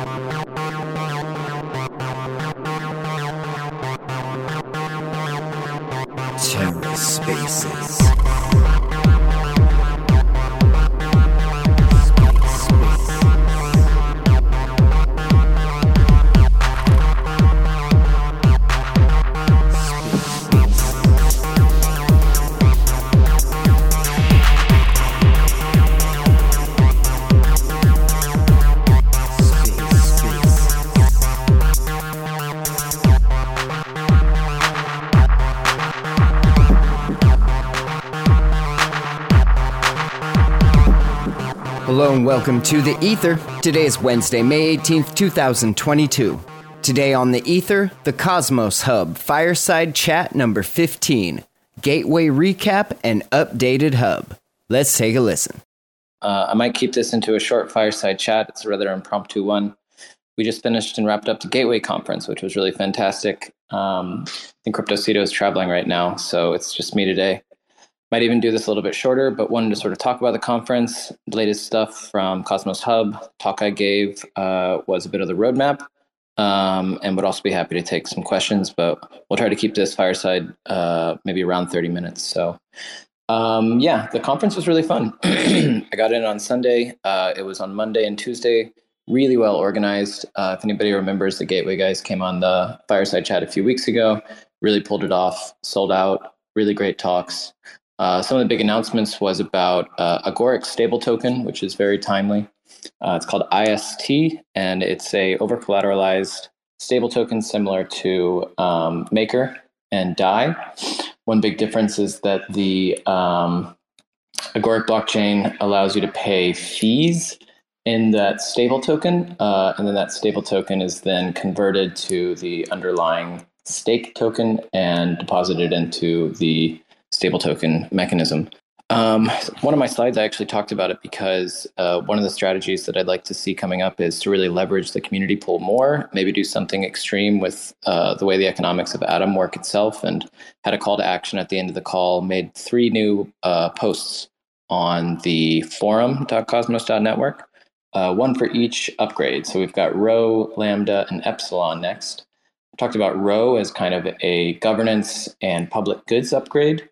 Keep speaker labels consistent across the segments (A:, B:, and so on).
A: TerraSpaces. Hello and welcome to The Ether. Today is Wednesday, May 18th, 2022. Today on The Ether, the Cosmos Hub Fireside Chat number 15, Gateway Recap and Updated Hub. Let's take a listen.
B: I might keep this into a short fireside chat. It's a rather impromptu one. We just finished and wrapped up the Gateway conference, which was really fantastic. I think CryptoCito is traveling right now, so it's just me today. Might even do this a little bit shorter, but wanted to sort of talk about the conference. The latest stuff from Cosmos Hub. Talk I gave was a bit of the roadmap, and would also be happy to take some questions, but we'll try to keep this fireside maybe around 30 minutes. So the conference was really fun. I got in on Sunday. It was on Monday and Tuesday. Really well organized. If anybody remembers, the Gateway guys came on the fireside chat a few weeks ago. Really pulled it off. Sold out. Really great talks. Some of the big announcements was about Agoric stable token, which is very timely. It's called IST, and it's a over-collateralized stable token similar to Maker and DAI. One big difference is that the Agoric blockchain allows you to pay fees in that stable token, and then that stable token is then converted to the underlying stake token and deposited into the stable token mechanism. One of my slides, I actually talked about it because one of the strategies that I'd like to see coming up is to really leverage the community pool more, maybe do something extreme with the way the economics of Atom work itself, and had a call to action at the end of the call, made 3 new posts on the forum.cosmos.network, one for each upgrade. So we've got Rho, Lambda, and Epsilon next. I talked about Rho as kind of a governance and public goods upgrade.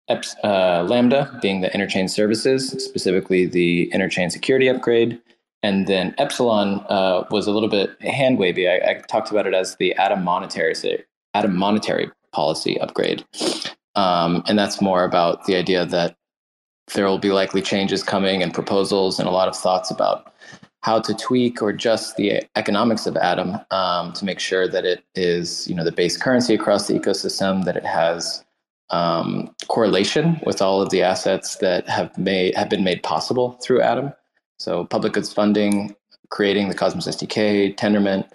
B: Lambda being the interchain services, specifically the interchain security upgrade. And then Epsilon was a little bit hand wavy. I talked about it as the Atom monetary policy upgrade. And that's more about the idea that there will be likely changes coming and proposals and a lot of thoughts about how to tweak or adjust the economics of Atom to make sure that it is, the base currency across the ecosystem, that it has correlation with all of the assets that have been made possible through Atom. So public goods funding, creating the Cosmos SDK, Tendermint,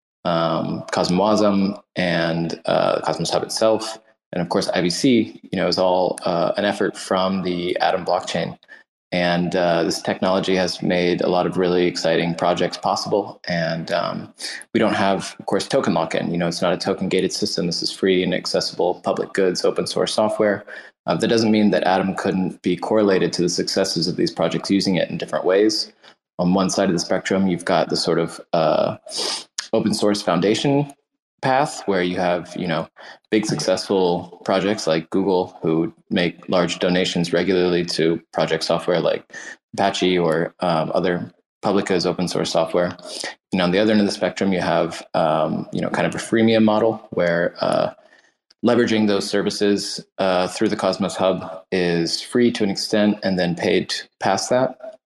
B: Cosmwasm, and Cosmos Hub itself. And of course, IBC, is all an effort from the Atom blockchain. And this technology has made a lot of really exciting projects possible. And we don't have, of course, token lock-in. It's not a token-gated system. This is free and accessible public goods, open source software. That doesn't mean that Atom couldn't be correlated to the successes of these projects using it in different ways. On one side of the spectrum, you've got the sort of open source foundation path where you have, big successful projects like Google who make large donations regularly to project software like Apache or other public as open source software. And on the other end of the spectrum, you have, kind of a freemium model where leveraging those services through the Cosmos Hub is free to an extent and then paid past that.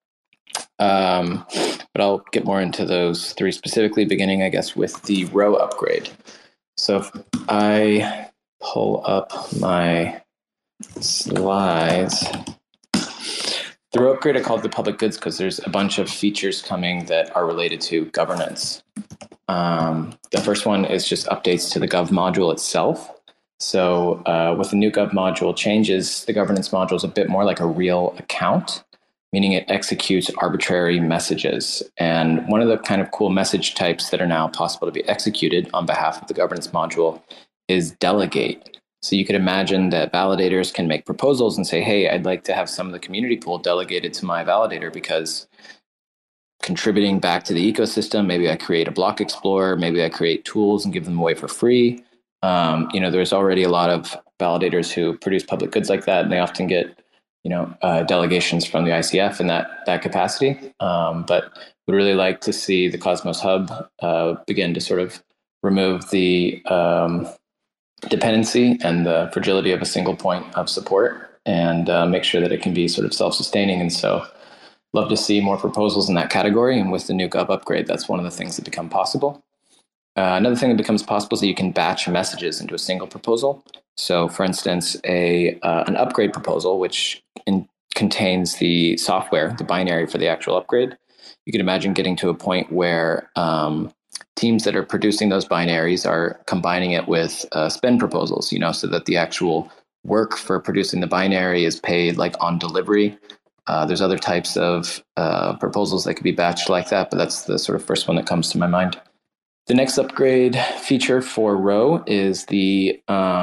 B: But I'll get more into those 3 specifically, beginning, I guess, with the Rho upgrade. So if I pull up my slides, the Rho upgrade I called the public goods because there's a bunch of features coming that are related to governance. The first one is just updates to the Gov module itself. So with the new Gov module changes, the governance module is a bit more like a real account, meaning it executes arbitrary messages. And one of the kind of cool message types that are now possible to be executed on behalf of the governance module is delegate. So you could imagine that validators can make proposals and say, hey, I'd like to have some of the community pool delegated to my validator because contributing back to the ecosystem. Maybe I create a block explorer. Maybe I create tools and give them away for free. There's already a lot of validators who produce public goods like that, and they often get delegations from the ICF in that capacity. But would really like to see the Cosmos Hub begin to sort of remove the dependency and the fragility of a single point of support, and make sure that it can be sort of self-sustaining. And so love to see more proposals in that category. And with the new Gov upgrade, that's one of the things that become possible. Another thing that becomes possible is that you can batch messages into a single proposal. So for instance, an upgrade proposal, which contains the software, the binary for the actual upgrade. You can imagine getting to a point where teams that are producing those binaries are combining it with spend proposals, so that the actual work for producing the binary is paid like on delivery. There's other types of proposals that could be batched like that, but that's the sort of first one that comes to my mind. The next upgrade feature for Rho is the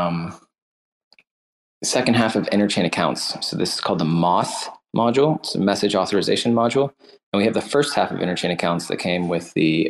B: second half of interchain accounts. So this is called the Moth module. It's a message authorization module. And we have the first half of interchain accounts that came with the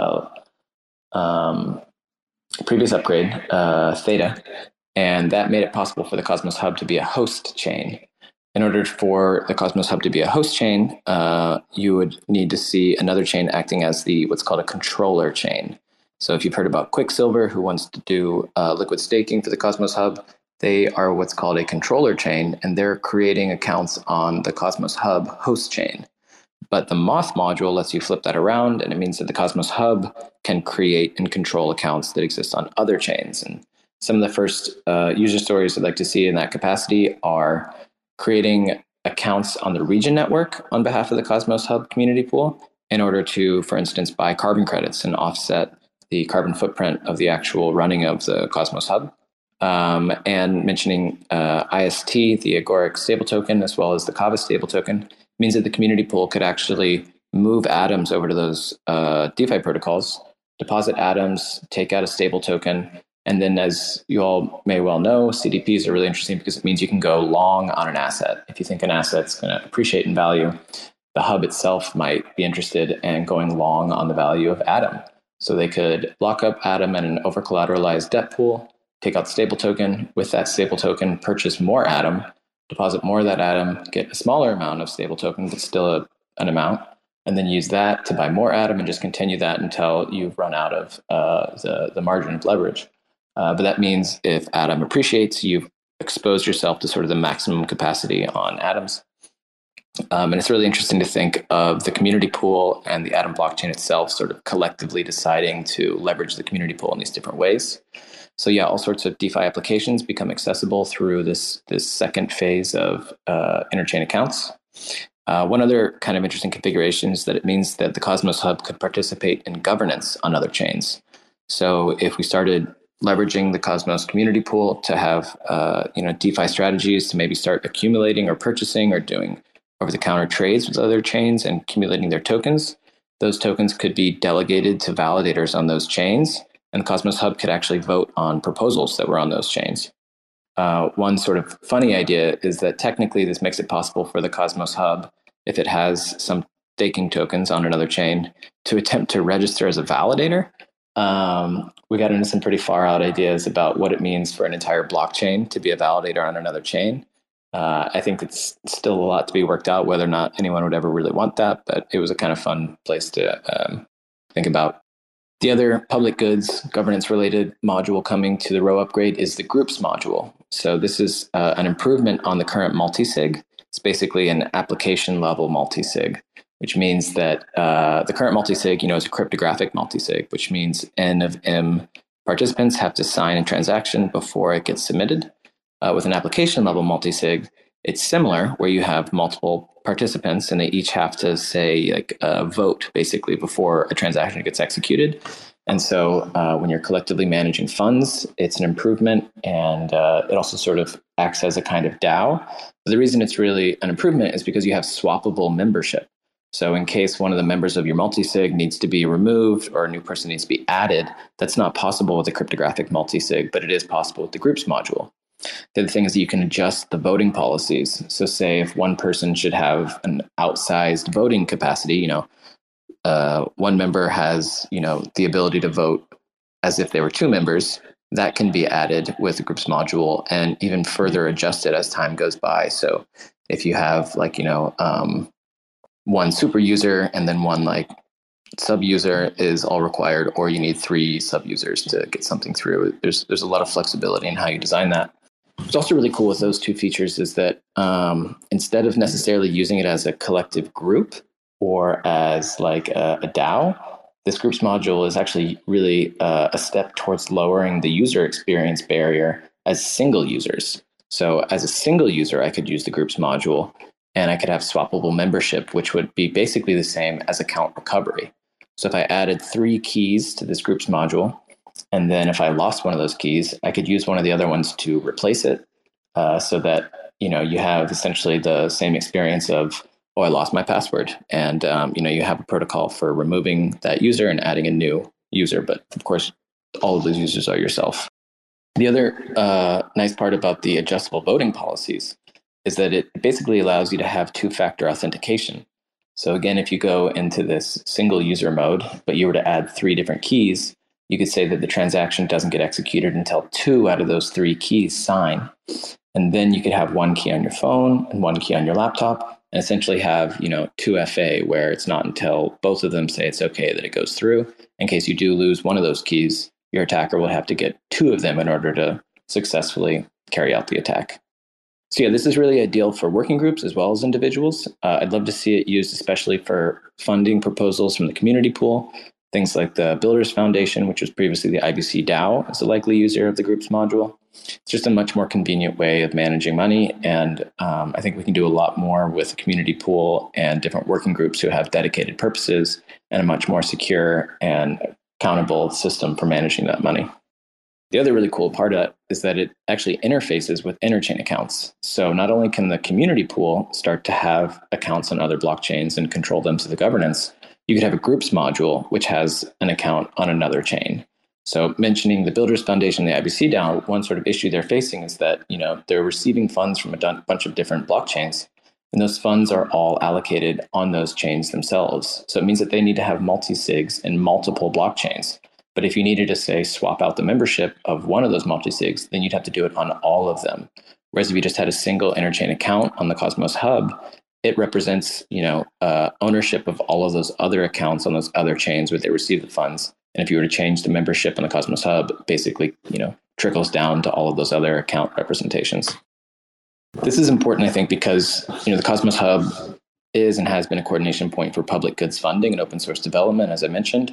B: previous upgrade, Theta. And that made it possible for the Cosmos Hub to be a host chain. In order for the Cosmos Hub to be a host chain, you would need to see another chain acting as what's called a controller chain. So if you've heard about Quicksilver, who wants to do liquid staking for the Cosmos Hub, they are what's called a controller chain, and they're creating accounts on the Cosmos Hub host chain. But the Moth module lets you flip that around, and it means that the Cosmos Hub can create and control accounts that exist on other chains. And some of the first user stories I'd like to see in that capacity are creating accounts on the region network on behalf of the Cosmos Hub community pool in order to, for instance, buy carbon credits and offset the carbon footprint of the actual running of the Cosmos Hub. And mentioning IST, the Agoric stable token, as well as the Kava stable token, means that the community pool could actually move atoms over to those DeFi protocols, deposit atoms, take out a stable token. And then, as you all may well know, CDPs are really interesting because it means you can go long on an asset. If you think an asset's going to appreciate in value, the hub itself might be interested in going long on the value of Atom. So they could lock up Atom in an over-collateralized debt pool, take out the stable token, with that stable token, purchase more Atom, deposit more of that Atom, get a smaller amount of stable token, but still an amount, and then use that to buy more Atom and just continue that until you've run out of the margin of leverage. But that means if Atom appreciates, you've exposed yourself to sort of the maximum capacity on Atoms. And it's really interesting to think of the community pool and the Atom blockchain itself sort of collectively deciding to leverage the community pool in these different ways. So yeah, all sorts of DeFi applications become accessible through this second phase of interchain accounts. One other kind of interesting configuration is that it means that the Cosmos Hub could participate in governance on other chains. So if we started leveraging the Cosmos community pool to have DeFi strategies to maybe start accumulating or purchasing or doing over-the-counter trades with other chains and accumulating their tokens, those tokens could be delegated to validators on those chains, and the Cosmos Hub could actually vote on proposals that were on those chains. One sort of funny idea is that technically this makes it possible for the Cosmos Hub, if it has some staking tokens on another chain, to attempt to register as a validator. We got into some pretty far out ideas about what it means for an entire blockchain to be a validator on another chain. I think it's still a lot to be worked out whether or not anyone would ever really want that, but it was a kind of fun place to think about. The other public goods governance related module coming to the Rho upgrade is the groups module. So this is an improvement on the current multisig. It's basically an application level multisig, which means that the current multisig, is a cryptographic multisig, which means N of M participants have to sign a transaction before it gets submitted. With an application level multisig, it's similar, where you have multiple participants and they each have to say vote basically before a transaction gets executed. And so when you're collectively managing funds, it's an improvement, and it also sort of acts as a kind of DAO. But the reason it's really an improvement is because you have swappable membership. So in case one of the members of your multisig needs to be removed or a new person needs to be added, that's not possible with the cryptographic multisig, but it is possible with the groups module. The other thing is that you can adjust the voting policies. So say if one person should have an outsized voting capacity, one member has, the ability to vote as if they were two members, that can be added with the groups module and even further adjusted as time goes by. So if you have one super user and then one sub user is all required, or you need 3 sub users to get something through, there's a lot of flexibility in how you design that. What's also really cool with those 2 features is that instead of necessarily using it as a collective group or as a DAO, this groups module is actually really a step towards lowering the user experience barrier as single users. So as a single user, I could use the groups module and I could have swappable membership, which would be basically the same as account recovery. So if I added 3 keys to this groups module, and then if I lost one of those keys, I could use one of the other ones to replace it, so that you have essentially the same experience of, I lost my password. And, you have a protocol for removing that user and adding a new user. But of course, all of those users are yourself. The other nice part about the adjustable voting policies is that it basically allows you to have 2-factor authentication. So again, if you go into this single user mode, but you were to add 3 different keys, you could say that the transaction doesn't get executed until 2 out of those 3 keys sign. And then you could have 1 key on your phone and 1 key on your laptop, and essentially have, 2FA, where it's not until both of them say it's okay that it goes through. In case you do lose one of those keys, your attacker will have to get 2 of them in order to successfully carry out the attack. So yeah, this is really ideal for working groups as well as individuals. I'd love to see it used especially for funding proposals from the community pool. Things like the Builders Foundation, which was previously the IBC DAO, is a likely user of the groups module. It's just a much more convenient way of managing money. And I think we can do a lot more with a community pool and different working groups who have dedicated purposes and a much more secure and accountable system for managing that money. The other really cool part of it is that it actually interfaces with interchain accounts. So not only can the community pool start to have accounts on other blockchains and control them to the governance, you could have a groups module which has an account on another chain. So mentioning the Builders Foundation, the IBC DAO, one sort of issue they're facing is that they're receiving funds from a bunch of different blockchains, and those funds are all allocated on those chains themselves. So it means that they need to have multi-sigs in multiple blockchains. But if you needed to, say, swap out the membership of one of those multi-sigs, then you'd have to do it on all of them. Whereas if you just had a single interchain account on the Cosmos Hub, it represents, ownership of all of those other accounts on those other chains where they receive the funds. And if you were to change the membership on the Cosmos Hub, basically, trickles down to all of those other account representations. This is important, I think, because, the Cosmos Hub is and has been a coordination point for public goods funding and open source development, as I mentioned.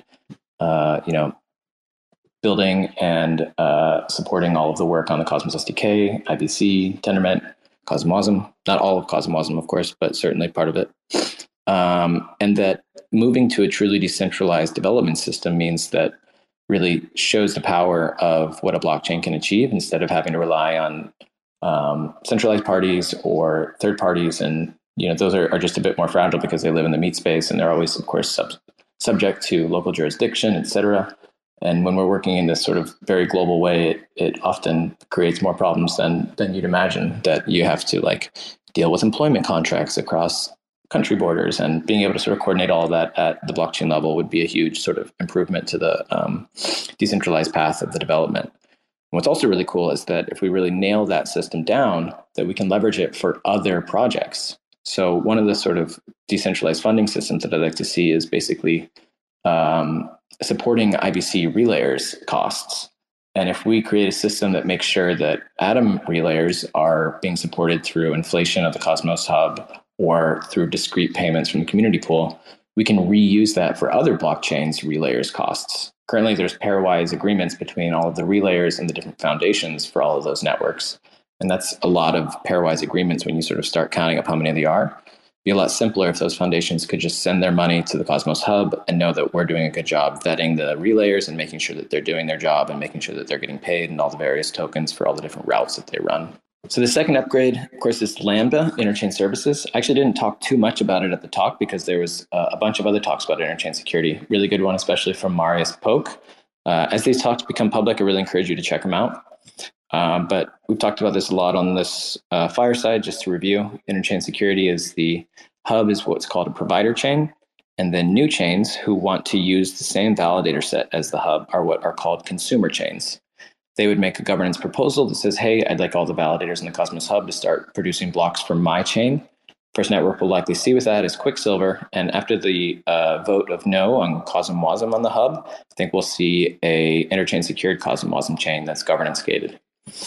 B: Building and supporting all of the work on the Cosmos SDK, IBC, Tendermint, Cosmosm, not all of Cosmosm, of course, but certainly part of it. And that moving to a truly decentralized development system means that really shows the power of what a blockchain can achieve instead of having to rely on centralized parties or third parties. And, those are just a bit more fragile because they live in the meat space and they're always, of course, subject to local jurisdiction, et cetera. And when we're working in this sort of very global way, it often creates more problems than you'd imagine, that you have to deal with employment contracts across country borders, and being able to sort of coordinate all of that at the blockchain level would be a huge sort of improvement to the decentralized path of the development. And what's also really cool is that if we really nail that system down, that we can leverage it for other projects. So one of the sort of decentralized funding systems that I'd like to see is basically supporting IBC relayers costs. And if we create a system that makes sure that Atom relayers are being supported through inflation of the Cosmos Hub or through discrete payments from the community pool, we can reuse that for other blockchains' relayers costs. Currently, there's pairwise agreements between all of the relayers and the different foundations for all of those networks. And that's a lot of pairwise agreements when you sort of start counting up how many there are. Be a lot simpler if those foundations could just send their money to the Cosmos Hub and know that we're doing a good job vetting the relayers and making sure that they're doing their job and making sure that they're getting paid and all the various tokens for all the different routes that they run. So the second upgrade, of course, is Lambda, Interchain Services. I actually didn't talk too much about it at the talk because there was a bunch of other talks about interchain security. Really good one, especially from Marius Polk. As these talks become public, I really encourage you to check them out. But we've talked about this a lot on this fireside. Just to review, interchain security is the hub is what's called a provider chain. And then new chains who want to use the same validator set as the hub are what are called consumer chains. They would make a governance proposal that says, hey, I'd like all the validators in the Cosmos Hub to start producing blocks for my chain. First Network will likely see with that is Quicksilver. And after the vote of no on CosmWasm on the hub, I think we'll see a interchain secured CosmWasm chain that's governance gated.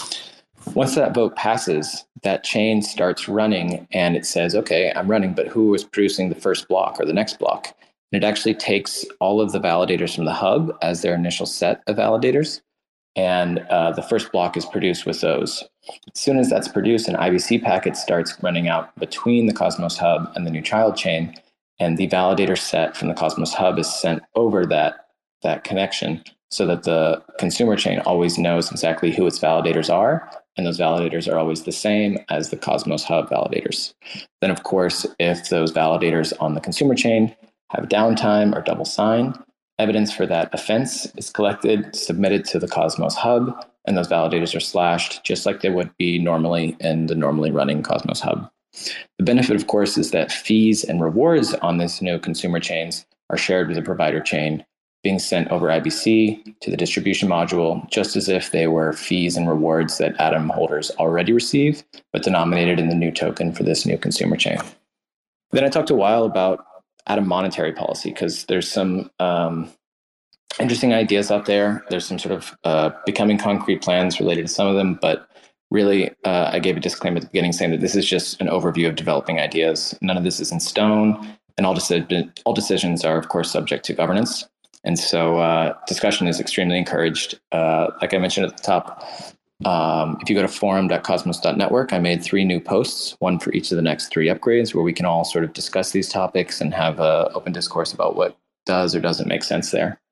B: Once that vote passes, that chain starts running and it says, okay, I'm running, but who is producing the first block or the next block? And it actually takes all of the validators from the hub as their initial set of validators. And the first block is produced with those. As soon as that's produced, an IBC packet starts running out between the Cosmos Hub and the new child chain. And the validator set from the Cosmos Hub is sent over that connection so that the consumer chain always knows exactly who its validators are. And those validators are always the same as the Cosmos Hub validators. Then, of course, if those validators on the consumer chain have downtime or double sign, evidence for that offense is collected, submitted to the Cosmos Hub, and those validators are slashed just like they would be normally in the normally running Cosmos Hub. The benefit, of course, is that fees and rewards on this new consumer chains are shared with the provider chain, being sent over IBC to the distribution module, just as if they were fees and rewards that Atom holders already receive, but denominated in the new token for this new consumer chain. Then I talked a while about Atom monetary policy, because there's some interesting ideas out there. There's some sort of becoming concrete plans related to some of them, but really I gave a disclaimer at the beginning saying that this is just an overview of developing ideas. None of this is in stone, and all decisions are, of course, subject to governance. And so discussion is extremely encouraged. Like I mentioned at the top, if you go to forum.cosmos.network, I made 3 new posts, one for each of the next 3 upgrades, where we can all sort of discuss these topics and have an open discourse about what does or doesn't make sense there.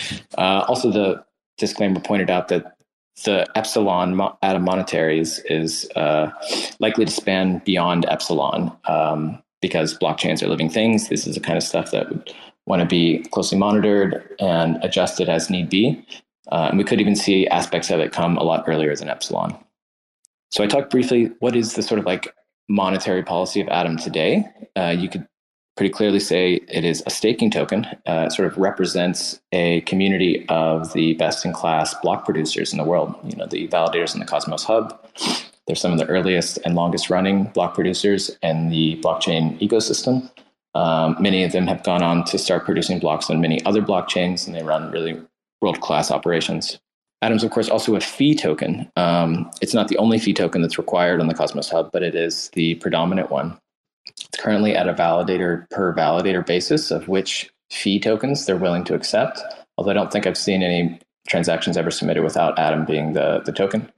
B: Also, the disclaimer pointed out that the epsilon Atom monetary is likely to span beyond epsilon because blockchains are living things. This is the kind of stuff that would want to be closely monitored and adjusted as need be. And we could even see aspects of it come a lot earlier than epsilon. So I talked briefly, what is the sort of like monetary policy of Atom today? You could pretty clearly say it is a staking token. It sort of represents a community of the best-in-class block producers in the world. You know, the validators in the Cosmos Hub. They're some of the earliest and longest-running block producers in the blockchain ecosystem. Many of them have gone on to start producing blocks on many other blockchains, and they run really world-class operations. Atom's, of course, also a fee token. It's not the only fee token that's required on the Cosmos Hub, but it is the predominant one. It's currently at a validator per validator basis of which fee tokens they're willing to accept, although I don't think I've seen any transactions ever submitted without Atom being the token.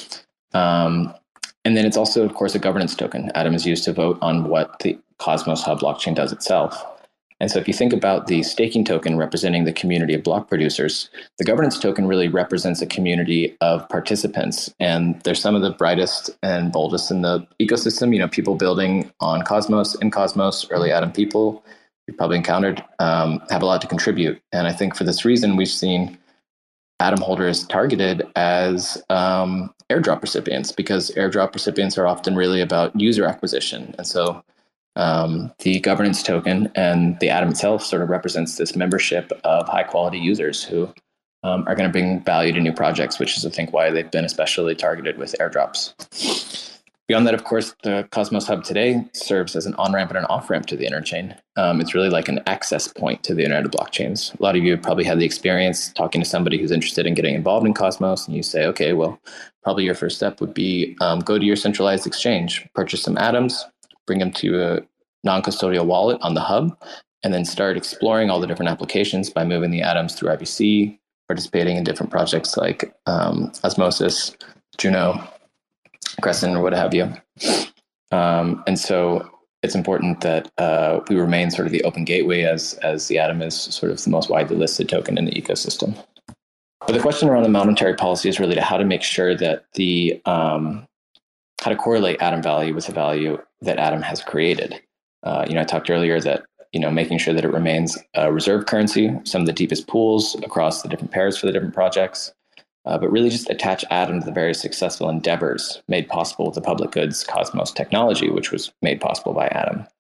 B: And then it's also, of course, a governance token. Atom is used to vote on what the Cosmos Hub blockchain does itself. And so if you think about the staking token representing the community of block producers, the governance token really represents a community of participants. And there's some of the brightest and boldest in the ecosystem, you know, people building on Cosmos, in Cosmos, early Atom people you've probably encountered, have a lot to contribute. And I think for this reason, we've seen Atom holders targeted as airdrop recipients, because airdrop recipients are often really about user acquisition. And so the governance token and the Atom itself sort of represents this membership of high quality users who are going to bring value to new projects, which is, I think, why they've been especially targeted with airdrops. Beyond that, of course, the Cosmos Hub today serves as an on-ramp and an off-ramp to the interchain. It's really like an access point to the Internet of Blockchains. A lot of you have probably had the experience talking to somebody who's interested in getting involved in Cosmos, and you say, okay, well, probably your first step would be go to your centralized exchange, purchase some atoms, bring them to a non-custodial wallet on the hub, and then start exploring all the different applications by moving the atoms through IBC, participating in different projects like Osmosis, Juno, Crescent, or what have you. And so it's important that we remain sort of the open gateway as the Atom is sort of the most widely listed token in the ecosystem. But the question around the monetary policy is really to how to make sure that how to correlate Atom value with the value that Atom has created. I talked earlier that, making sure that it remains a reserve currency, some of the deepest pools across the different pairs for the different projects, but really just attach Atom to the very successful endeavors made possible with the public goods Cosmos technology, which was made possible by Atom.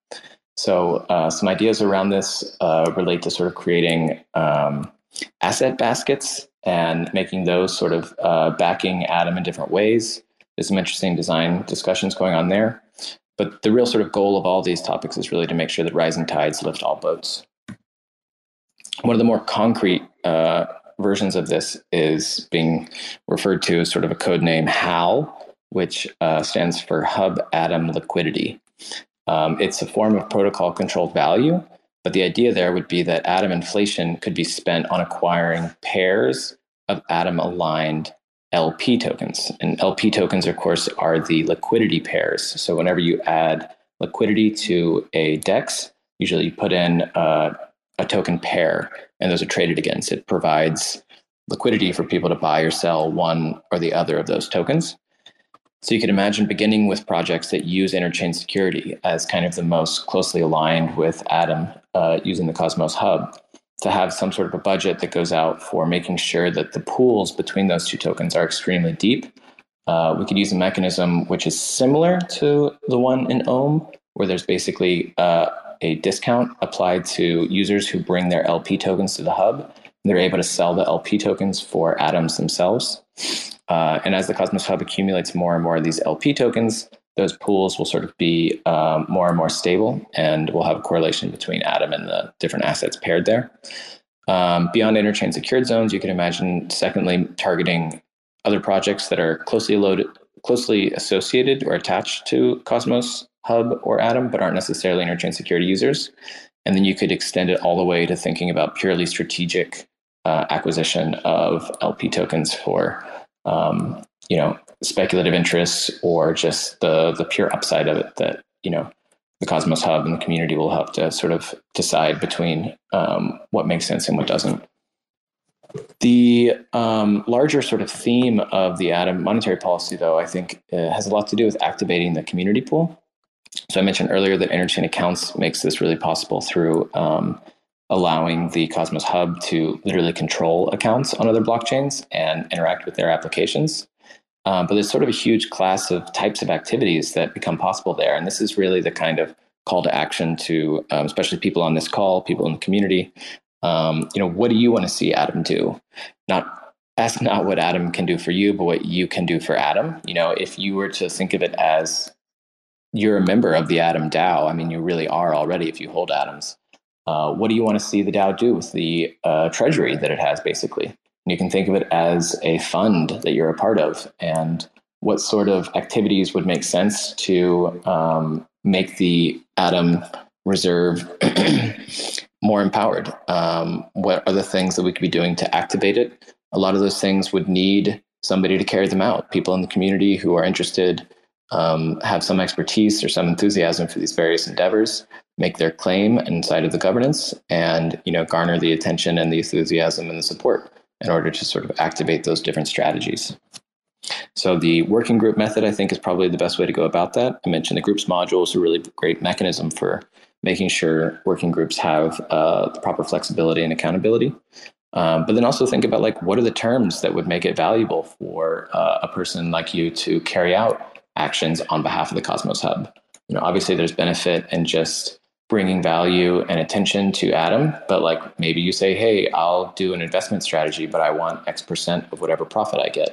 B: So some ideas around this relate to sort of creating asset baskets and making those sort of backing Atom in different ways. There's some interesting design discussions going on there. But the real sort of goal of all these topics is really to make sure that rising tides lift all boats. One of the more concrete versions of this is being referred to as sort of a code name HAL, which stands for Hub Atom Liquidity. It's a form of protocol controlled value, but the idea there would be that atom inflation could be spent on acquiring pairs of atom aligned LP tokens. And LP tokens, of course, are the liquidity pairs. So whenever you add liquidity to a DEX, usually you put in a token pair, and those are traded against. It provides liquidity for people to buy or sell one or the other of those tokens. So you could imagine beginning with projects that use interchain security as kind of the most closely aligned with Atom using the Cosmos Hub, to have some sort of a budget that goes out for making sure that the pools between those two tokens are extremely deep. We could use a mechanism which is similar to the one in Ohm, where there's basically a discount applied to users who bring their LP tokens to the hub. They're able to sell the LP tokens for atoms themselves. And as the Cosmos Hub accumulates more and more of these LP tokens, those pools will sort of be more and more stable, and we'll have a correlation between Atom and the different assets paired there. Beyond interchain secured zones, you can imagine, secondly, targeting other projects that are closely associated or attached to Cosmos Hub or Atom, but aren't necessarily interchain security users. And then you could extend it all the way to thinking about purely strategic acquisition of LP tokens for speculative interests, or just the pure upside of it that, the Cosmos Hub and the community will have to sort of decide between what makes sense and what doesn't. The larger sort of theme of the Atom monetary policy, though, I think has a lot to do with activating the community pool. So I mentioned earlier that interchain accounts makes this really possible through allowing the Cosmos Hub to literally control accounts on other blockchains and interact with their applications. But there's sort of a huge class of types of activities that become possible there. And this is really the kind of call to action to, especially people on this call, people in the community. What do you want to see Atom do? Ask not what Atom can do for you, but what you can do for Atom. If you were to think of it as you're a member of the Atom DAO, I mean, you really are already if you hold Atoms. What do you want to see the DAO do with the treasury that it has, basically? And you can think of it as a fund that you're a part of, and what sort of activities would make sense to make the Atom reserve more empowered. What are the things that we could be doing to activate it? A lot of those things would need somebody to carry them out. People in the community who are interested, have some expertise or some enthusiasm for these various endeavors, make their claim inside of the governance, and garner the attention and the enthusiasm and the support in order to sort of activate those different strategies. So the working group method, I think, is probably the best way to go about that. I mentioned the groups module is a really great mechanism for making sure working groups have the proper flexibility and accountability. But then also think about, what are the terms that would make it valuable for a person like you to carry out actions on behalf of the Cosmos Hub. Obviously there's benefit in just bringing value and attention to Atom, but maybe you say, hey, I'll do an investment strategy, but I want X% of whatever profit I get.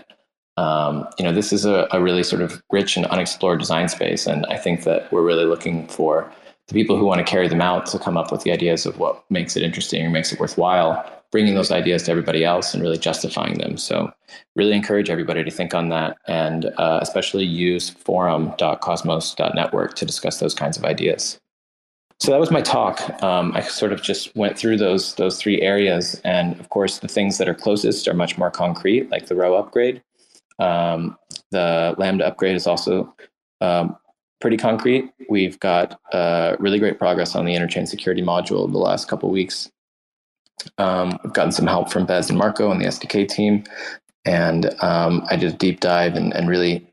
B: This is a really sort of rich and unexplored design space. And I think that we're really looking for the people who want to carry them out to come up with the ideas of what makes it interesting or makes it worthwhile, bringing those ideas to everybody else and really justifying them. So really encourage everybody to think on that, and especially use forum.cosmos.network to discuss those kinds of ideas. So that was my talk. I sort of just went through those three areas. And of course, the things that are closest are much more concrete, like the row upgrade. The Lambda upgrade is also pretty concrete. We've got really great progress on the interchain security module the last couple of weeks. We've gotten some help from Bez and Marco and the SDK team. And I did a deep dive and really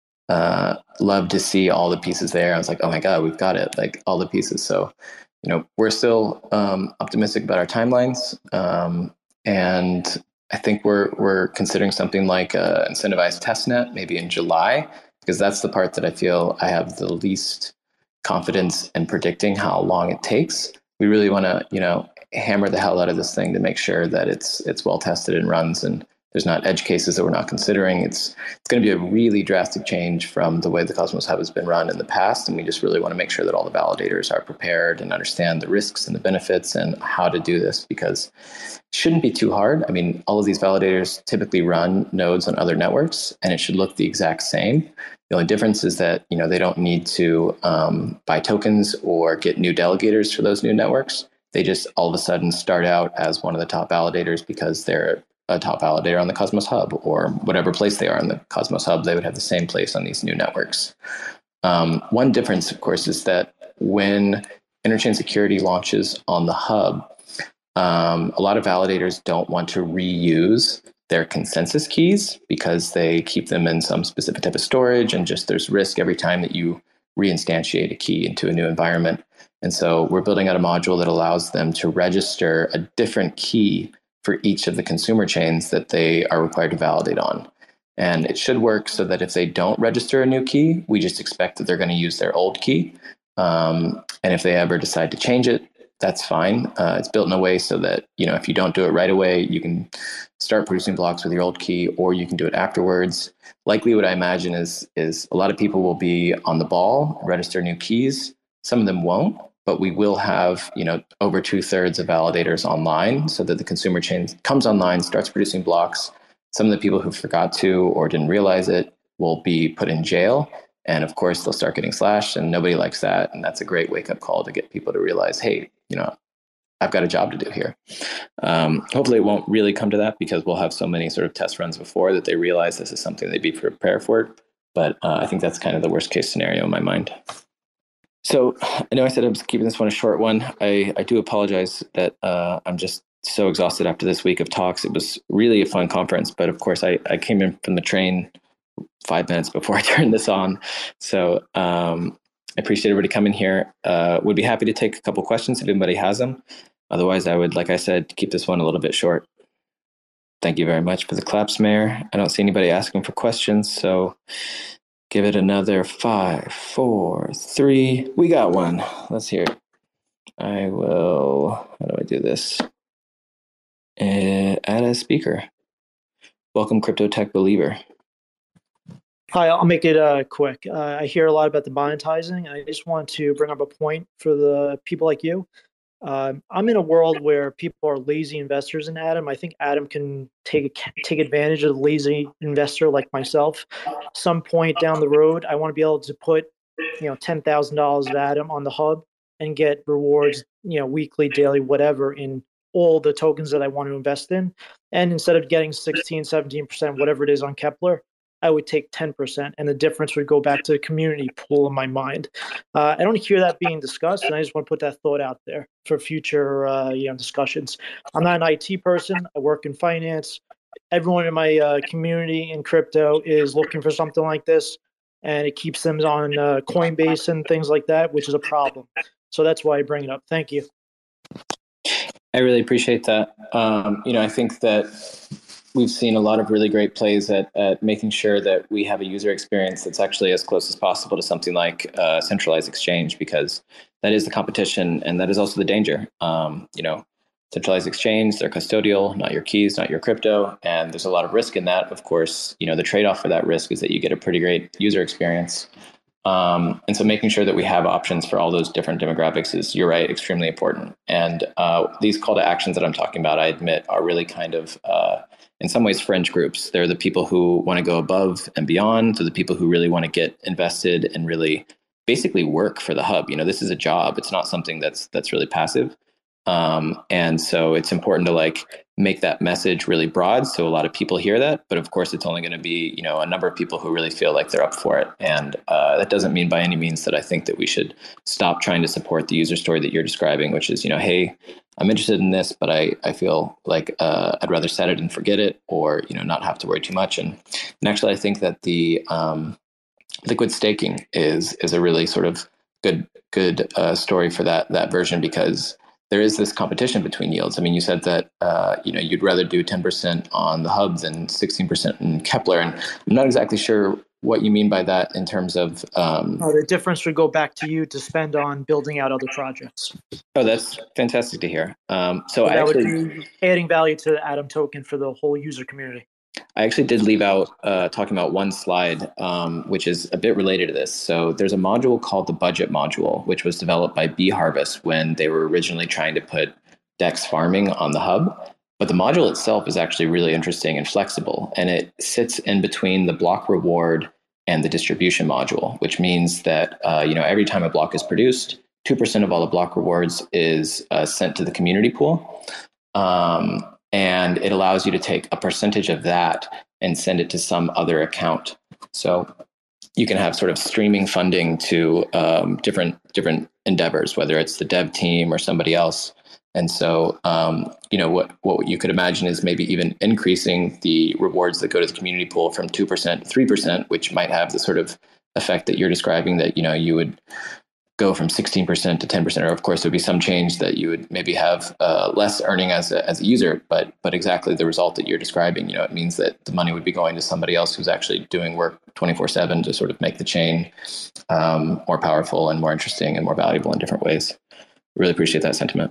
B: love to see all the pieces there. I was like, oh my God, we've got it, all the pieces. So, we're still optimistic about our timelines. And I think we're considering something like a incentivized testnet, maybe in July, because that's the part that I feel I have the least confidence in predicting how long it takes. We really want to, hammer the hell out of this thing to make sure that it's well tested and runs, and there's not edge cases that we're not considering. It's going to be a really drastic change from the way the Cosmos Hub has been run in the past, and we just really want to make sure that all the validators are prepared and understand the risks and the benefits and how to do this, because it shouldn't be too hard. I mean, all of these validators typically run nodes on other networks, and it should look the exact same. The only difference is that they don't need to buy tokens or get new delegators for those new networks. They just all of a sudden start out as one of the top validators because they're a top validator on the Cosmos Hub, or whatever place they are in the Cosmos Hub, they would have the same place on these new networks. One difference, of course, is that when Interchain Security launches on the Hub, a lot of validators don't want to reuse their consensus keys because they keep them in some specific type of storage, and just there's risk every time that you reinstantiate a key into a new environment. And so we're building out a module that allows them to register a different key for each of the consumer chains that they are required to validate on. And it should work so that if they don't register a new key, we just expect that they're going to use their old key. And if they ever decide to change it, that's fine. It's built in a way so that, if you don't do it right away, you can start producing blocks with your old key, or you can do it afterwards. Likely what I imagine is a lot of people will be on the ball, register new keys. Some of them won't, but we will have, over 2/3 of validators online so that the consumer chain comes online, starts producing blocks. Some of the people who forgot to or didn't realize it will be put in jail. And of course, they'll start getting slashed, and nobody likes that. And that's a great wake-up call to get people to realize, hey, I've got a job to do here. Hopefully it won't really come to that, because we'll have so many sort of test runs before that they realize this is something they'd be prepared for it. But I think that's kind of the worst case scenario in my mind. So I know I said I was keeping this one a short one. I do apologize that I'm just so exhausted after this week of talks. It was really a fun conference, but of course I came in from the train 5 minutes before I turned this on. So I appreciate everybody coming here. Would be happy to take a couple questions if anybody has them. Otherwise, I would, like I said, keep this one a little bit short. Thank you very much for the claps, Mayor. I don't see anybody asking for questions, so give it another 5, 4, 3. We got one. Let's hear it. I will, how do I do this? Add a speaker. Welcome, Crypto Tech Believer.
C: Hi, I'll make it quick. I hear a lot about the monetizing. I just want to bring up a point for the people like you. I'm in a world where people are lazy investors in Atom. I think Atom can take advantage of the lazy investor like myself. Some point down the road, I want to be able to put, $10,000 of Atom on the hub and get rewards, weekly, daily, whatever, in all the tokens that I want to invest in. And instead of getting 16, 17%, whatever it is on Kepler, I would take 10%, and the difference would go back to the community pool in my mind. I don't hear that being discussed, and I just want to put that thought out there for future discussions. I'm not an IT person. I work in finance. Everyone in my community in crypto is looking for something like this, and it keeps them on Coinbase and things like that, which is a problem. So that's why I bring it up. Thank you.
B: I really appreciate that. I think that we've seen a lot of really great plays at making sure that we have a user experience that's actually as close as possible to something like a centralized exchange, because that is the competition, and that is also the danger. Centralized exchange, they're custodial, not your keys, not your crypto, and there's a lot of risk in that. Of course, the trade-off for that risk is that you get a pretty great user experience. And so making sure that we have options for all those different demographics is, you're right, extremely important. And these call to actions that I'm talking about, I admit, are really kind of, in some ways, fringe groups. They're the people who want to go above and beyond. They're the people who really want to get invested and really basically work for the hub. This is a job. It's not something that's really passive. And so it's important to make that message really broad so a lot of people hear that. But of course, it's only going to be, a number of people who really feel like they're up for it. And that doesn't mean by any means that I think that we should stop trying to support the user story that you're describing, which is, hey, I'm interested in this, but I feel like I'd rather set it and forget it, or, not have to worry too much. And actually, I think that the liquid staking is a really sort of good story for that version, because there is this competition between yields. I mean, you said that you'd rather do 10% on the hub than 16% in Kepler, and I'm not exactly sure what you mean by that in terms of...
C: The difference would go back to you to spend on building out other projects.
B: Oh, that's fantastic to hear. So
C: that would be adding value to the Atom token for the whole user community.
B: I actually did leave out talking about one slide, which is a bit related to this. So there's a module called the budget module, which was developed by BeeHarvest when they were originally trying to put DEX farming on the hub. But the module itself is actually really interesting and flexible, and it sits in between the block reward and the distribution module, which means that every time a block is produced, 2% of all the block rewards is sent to the community pool. And it allows you to take a percentage of that and send it to some other account. So you can have sort of streaming funding to different endeavors, whether it's the dev team or somebody else. And so, what you could imagine is maybe even increasing the rewards that go to the community pool from 2% to 3%, which might have the sort of effect that you're describing, that, you would go from 16% to 10%, or of course there'd be some change that you would maybe have less earning as a user, but exactly the result that you're describing, it means that the money would be going to somebody else who's actually doing work 24/7 to sort of make the chain more powerful and more interesting and more valuable in different ways. Really appreciate that sentiment.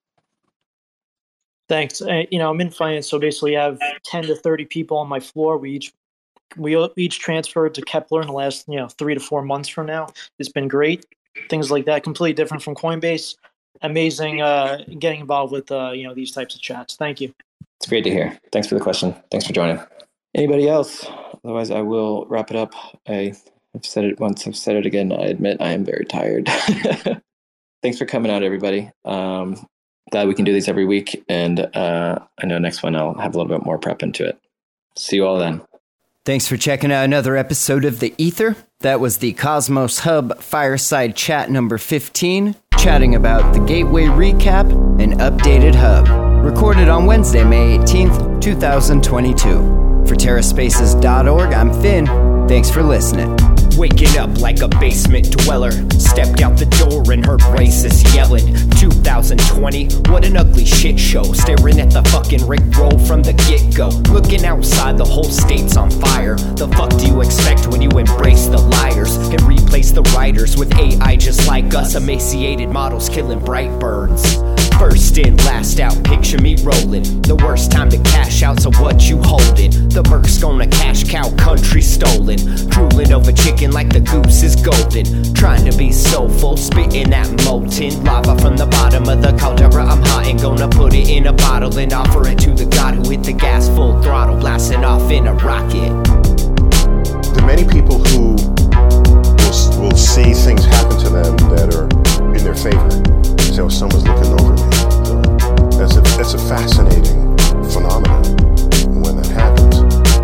C: Thanks. I'm in finance, so basically I have 10 to 30 people on my floor. We each transferred to Kepler in the last 3 to 4 months from now. It's been great. Things like that, completely different from Coinbase. Amazing getting involved with these types of chats. Thank you.
B: It's great to hear. Thanks for the question. Thanks for joining. Anybody else? Otherwise, I will wrap it up. I've said it once. I've said it again. I admit I am very tired. Thanks for coming out, everybody. Glad we can do these every week. And I know next one I'll have a little bit more prep into it. See you all then.
A: Thanks for checking out another episode of The Ether. That was the Cosmos Hub Fireside Chat number 15, chatting about the Gateway Recap and updated hub. Recorded on Wednesday, May 18th, 2022. For TerraSpaces.org, I'm Finn. Thanks for listening.
D: Waking up like a basement dweller. Stepped out the door and heard racists yelling. 2020, what an ugly shit show. Staring at the fucking Rick roll from the get-go. Looking outside, the whole state's on fire. The fuck do you expect when you embrace the liars and replace the writers with AI just like us? Emaciated models killing bright birds. First in, last out, picture me rolling. The worst time to cash out, so what you holding? The Merc's gonna cash cow, country stolen. Drooling over chicken like the goose is golden. Trying to be soulful, spitting that molten lava from the bottom of the caldera. I'm hot and gonna put it in a bottle and offer it to the god who hit the gas full throttle, blasting off in a rocket.
E: The many people who will see things happen to them that are in their favor. Say, oh, someone's looking over me. That's a fascinating phenomenon when that happens.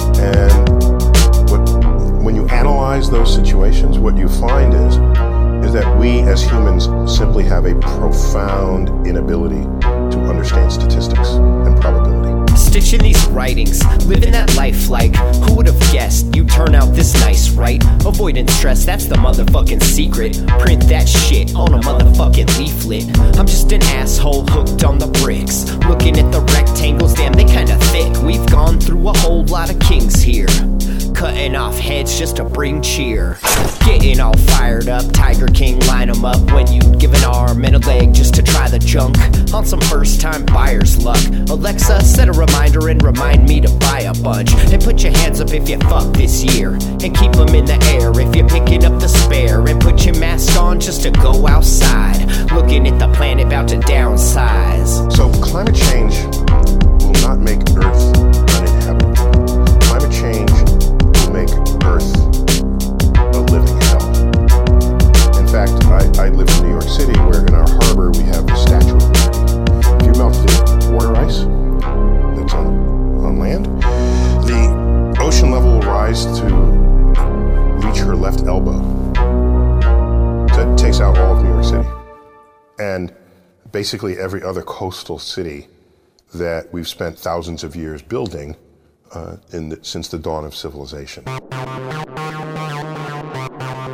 E: And when you analyze those situations, what you find is that we as humans simply have a profound inability to understand statistics and probability.
D: Stitching these writings, living that life like, who would have guessed you'd turn out this nice, right? Avoiding stress, that's the motherfucking secret. Print that shit on a motherfucking leaflet. I'm just an asshole hooked on the bricks. Looking at the rectangles, damn, they kinda thick. We've gone through a whole lot of kings here. Cutting off heads just to bring cheer. Getting all fired up, Tiger King, line 'em up. When you'd give an arm and a leg just to try the junk. On some first time buyer's luck. Alexa, set a reminder and remind me to buy a bunch. And put your hands up if you fuck this year. And keep them in the air if you're picking up the spare. And put your mask on just to go outside. Looking at the planet about to downsize.
E: So climate change will not make Earth uninhabitable. Climate change will make Earth a living hell. In fact, I live in New York City, where in our harbor we have the Statue of Liberty. If you melt the water ice that's on land, the ocean level will rise to reach her left elbow. That takes out all of New York City. And basically every other coastal city that we've spent thousands of years building since the dawn of civilization.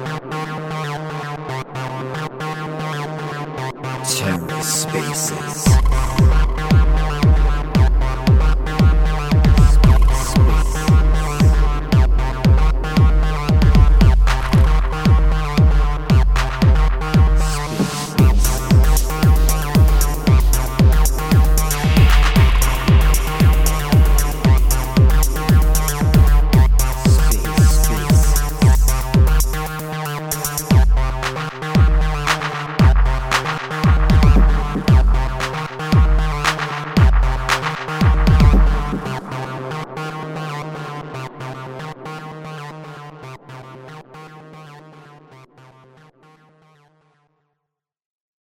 A: TerraSpaces.